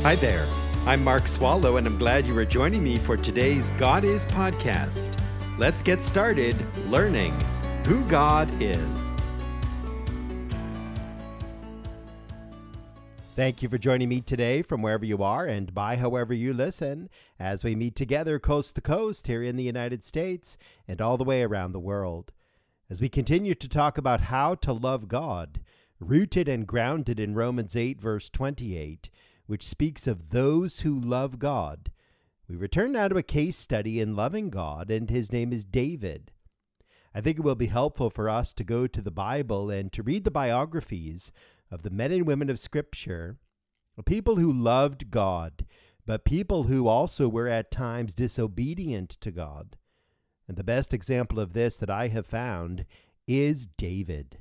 Hi there. I'm Mark Swallow, and I'm glad you are joining me for today's God Is podcast. Let's get started learning who God is. Thank you for joining me today from wherever you are and by however you listen as we meet together coast to coast here in the United States and all the way around the world. As we continue to talk about how to love God, rooted and grounded in Romans 8, verse 28, which speaks of those who love God, we return now to a case study in loving God, and his name is David. I think it will be helpful for us to go to the Bible and to read the biographies of the men and women of Scripture, people who loved God, but people who also were at times disobedient to God. And the best example of this that I have found is David.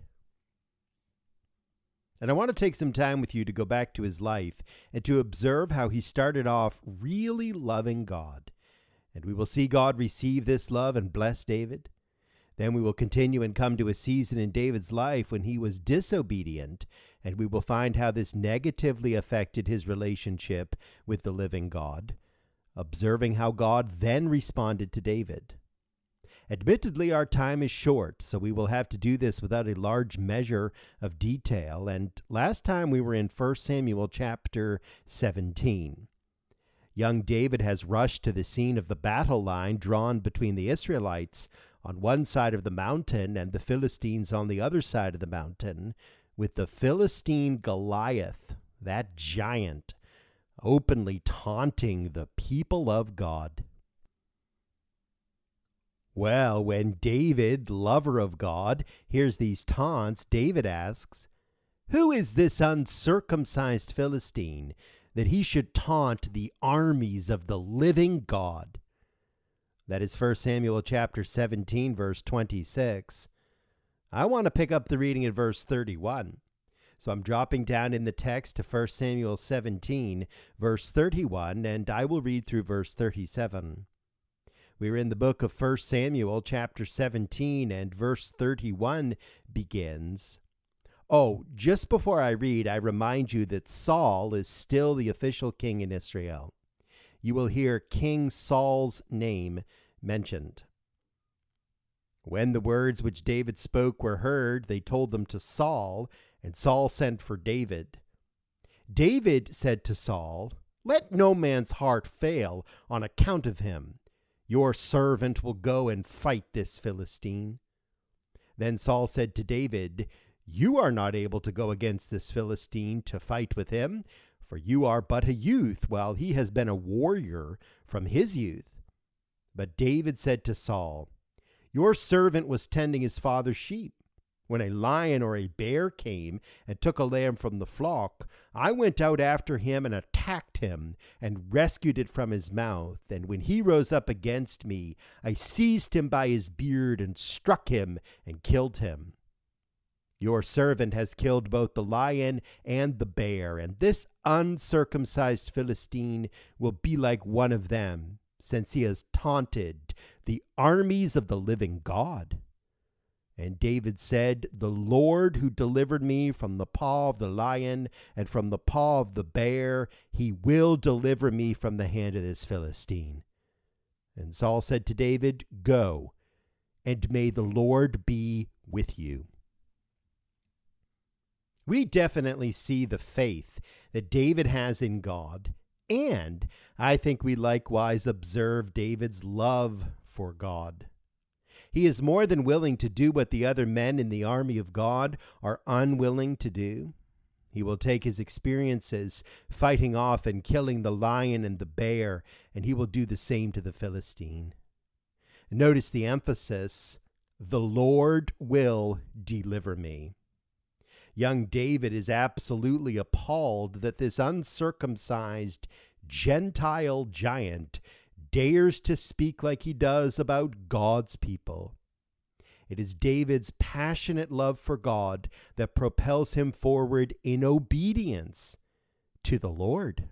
And I want to take some time with you to go back to his life and to observe how he started off really loving God. And we will see God receive this love and bless David. Then we will continue and come to a season in David's life when he was disobedient, and we will find how this negatively affected his relationship with the living God, observing how God then responded to David. Admittedly, our time is short, so we will have to do this without a large measure of detail, and last time we were in 1 Samuel chapter 17. Young David has rushed to the scene of the battle line drawn between the Israelites on one side of the mountain and the Philistines on the other side of the mountain, with the Philistine Goliath, that giant, openly taunting the people of God. Well, when David, lover of God, hears these taunts, David asks, "Who is this uncircumcised Philistine that he should taunt the armies of the living God?" That is 1 Samuel chapter 17, verse 26. I want to pick up the reading at verse 31. So I'm dropping down in the text to 1 Samuel 17, verse 31, and I will read through verse 37. We're in the book of 1 Samuel chapter 17, and verse 31 begins. Oh, just before I read, I remind you that Saul is still the official king in Israel. You will hear King Saul's name mentioned. When the words which David spoke were heard, they told them to Saul, and Saul sent for David. David said to Saul, "Let no man's heart fail on account of him. Your servant will go and fight this Philistine." Then Saul said to David, "You are not able to go against this Philistine to fight with him, for you are but a youth, while he has been a warrior from his youth." But David said to Saul, "Your servant was tending his father's sheep. When a lion or a bear came and took a lamb from the flock, I went out after him and attacked him and rescued it from his mouth. And when he rose up against me, I seized him by his beard and struck him and killed him. Your servant has killed both the lion and the bear, and this uncircumcised Philistine will be like one of them, since he has taunted the armies of the living God." And David said, "The Lord who delivered me from the paw of the lion and from the paw of the bear, he will deliver me from the hand of this Philistine." And Saul said to David, "Go, and may the Lord be with you." We definitely see the faith that David has in God, and I think we likewise observe David's love for God. He is more than willing to do what the other men in the army of God are unwilling to do. He will take his experiences fighting off and killing the lion and the bear, and he will do the same to the Philistine. Notice the emphasis, "The Lord will deliver me." Young David is absolutely appalled that this uncircumcised Gentile giant dares to speak like he does about God's people. It is David's passionate love for God that propels him forward in obedience to the Lord.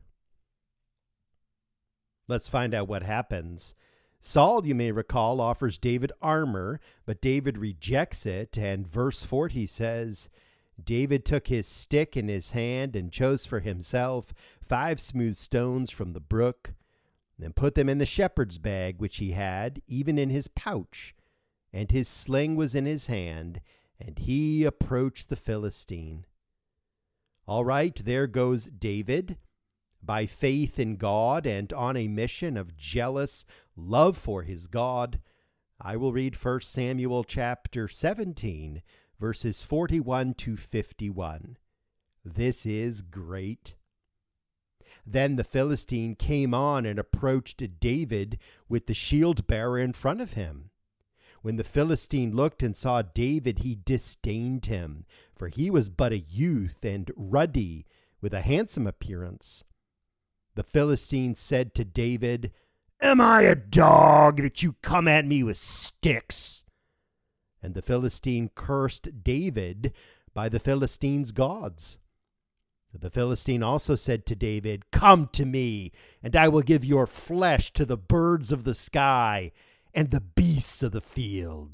Let's find out what happens. Saul, you may recall, offers David armor, but David rejects it, and verse 40 says, David took his stick in his hand and chose for himself 5 smooth stones from the brook, and put them in the shepherd's bag which he had, even in his pouch, and his sling was in his hand, and he approached the Philistine. All right, there goes David, by faith in God and on a mission of jealous love for his God. I will read 1 Samuel chapter 17, verses 41 to 51. This is great. Then the Philistine came on and approached David with the shield bearer in front of him. When the Philistine looked and saw David, he disdained him, for he was but a youth and ruddy, with a handsome appearance. The Philistine said to David, "Am I a dog that you come at me with sticks?" And the Philistine cursed David by the Philistines' gods. The Philistine also said to David, "Come to me, and I will give your flesh to the birds of the sky and the beasts of the field."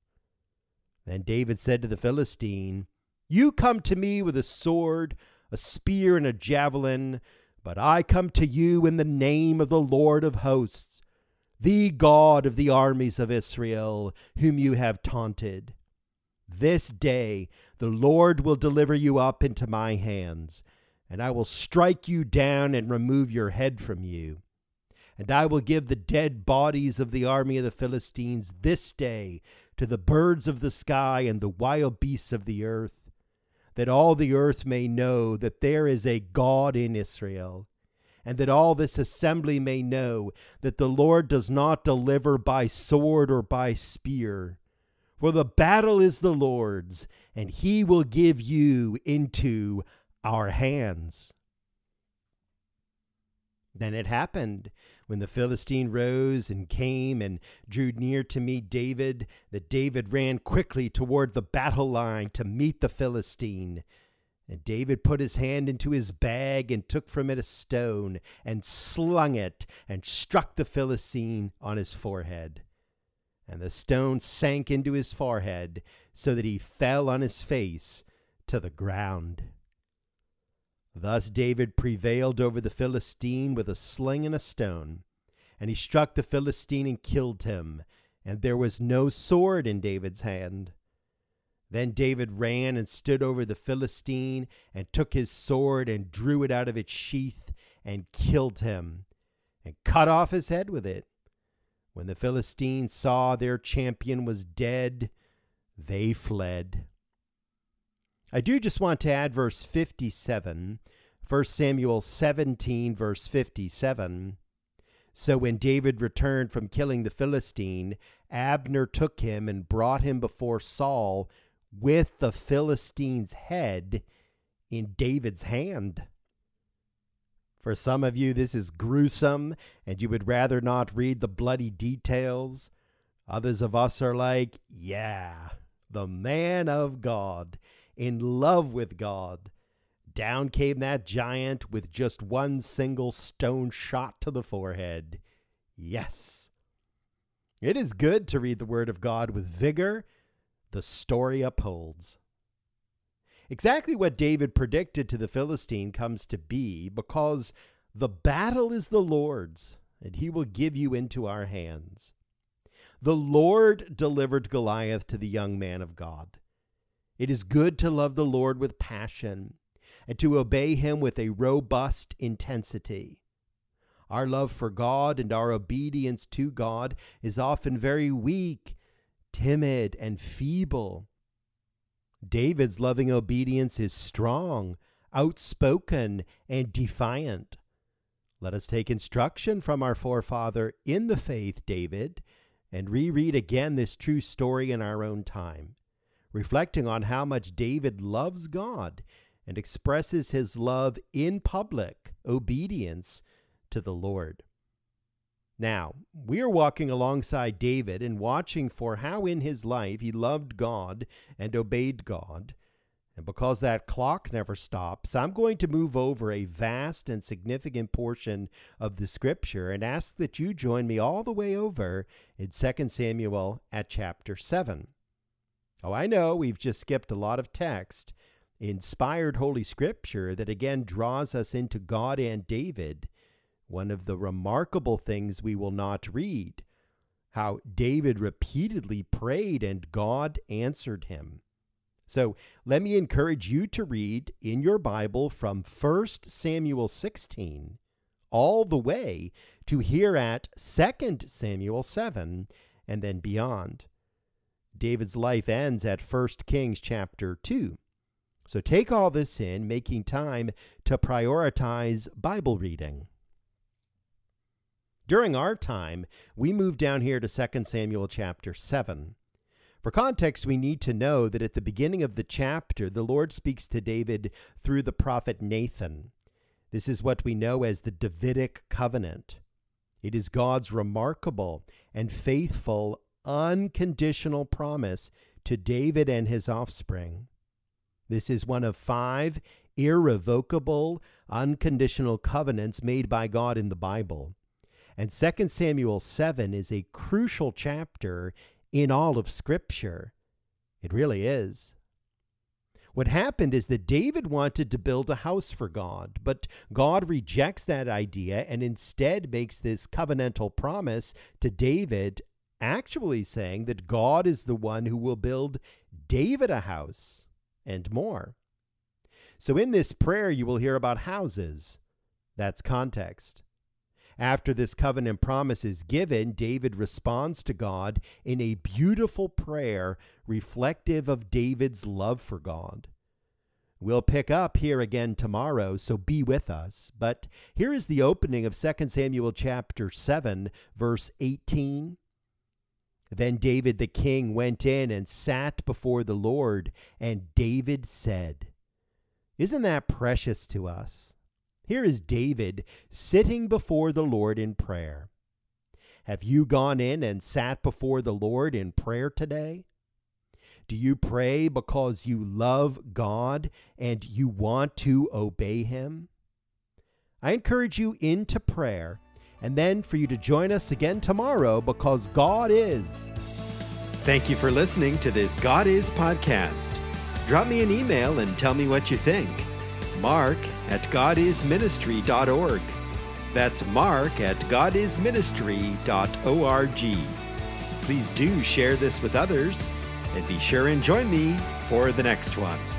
Then David said to the Philistine, "You come to me with a sword, a spear, and a javelin, but I come to you in the name of the Lord of hosts, the God of the armies of Israel, whom you have taunted. This day the Lord will deliver you up into my hands, and I will strike you down and remove your head from you. And I will give the dead bodies of the army of the Philistines this day to the birds of the sky and the wild beasts of the earth, that all the earth may know that there is a God in Israel, and that all this assembly may know that the Lord does not deliver by sword or by spear. For the battle is the Lord's, and he will give you into our hands." Then it happened, when the Philistine rose and came and drew near to meet David, that David ran quickly toward the battle line to meet the Philistine. And David put his hand into his bag and took from it a stone and slung it and struck the Philistine on his forehead. And the stone sank into his forehead so that he fell on his face to the ground. Thus David prevailed over the Philistine with a sling and a stone, and he struck the Philistine and killed him, and there was no sword in David's hand. Then David ran and stood over the Philistine, and took his sword and drew it out of its sheath, and killed him, and cut off his head with it. When the Philistines saw their champion was dead, they fled. I do just want to add verse 57, 1 Samuel 17, verse 57. So when David returned from killing the Philistine, Abner took him and brought him before Saul with the Philistine's head in David's hand. For some of you, this is gruesome, and you would rather not read the bloody details. Others of us are like, yeah, the man of God, in love with God. Down came that giant with just one single stone shot to the forehead. Yes. It is good to read the Word of God with vigor. The story upholds. Exactly what David predicted to the Philistine comes to be, because the battle is the Lord's, and he will give you into our hands. The Lord delivered Goliath to the young man of God. It is good to love the Lord with passion and to obey him with a robust intensity. Our love for God and our obedience to God is often very weak, timid, and feeble. David's loving obedience is strong, outspoken, and defiant. Let us take instruction from our forefather in the faith, David, and reread again this true story in our own time, reflecting on how much David loves God and expresses his love in public obedience to the Lord. Now, we are walking alongside David and watching for how in his life he loved God and obeyed God. And because that clock never stops, I'm going to move over a vast and significant portion of the scripture and ask that you join me all the way over in 2 Samuel at chapter 7. Oh, I know we've just skipped a lot of text, inspired Holy Scripture that again draws us into God and David, one of the remarkable things we will not read, how David repeatedly prayed and God answered him. So let me encourage you to read in your Bible from 1 Samuel 16 all the way to here at 2 Samuel 7 and then beyond. David's life ends at 1 Kings chapter 2. So take all this in, making time to prioritize Bible reading. During our time, we move down here to 2 Samuel chapter 7. For context, we need to know that at the beginning of the chapter, the Lord speaks to David through the prophet Nathan. This is what we know as the Davidic covenant. It is God's remarkable and faithful, unconditional promise to David and his offspring. This is one of 5 irrevocable, unconditional covenants made by God in the Bible. And 2 Samuel 7 is a crucial chapter in all of Scripture. It really is. What happened is that David wanted to build a house for God, but God rejects that idea and instead makes this covenantal promise to David, actually saying that God is the one who will build David a house and more. So in this prayer, you will hear about houses. That's context. After this covenant promise is given, David responds to God in a beautiful prayer reflective of David's love for God. We'll pick up here again tomorrow, so be with us. But here is the opening of 2 Samuel chapter 7, verse 18. Then David the king went in and sat before the Lord, and David said, Isn't that precious to us? Here is David sitting before the Lord in prayer. Have you gone in and sat before the Lord in prayer today? Do you pray because you love God and you want to obey Him? I encourage you into prayer, and then for you to join us again tomorrow, because God is. Thank you for listening to this God Is podcast. Drop me an email and tell me what you think. Mark@godisministry.org. That's Mark@godisministry.org. Please do share this with others, and be sure and join me for the next one.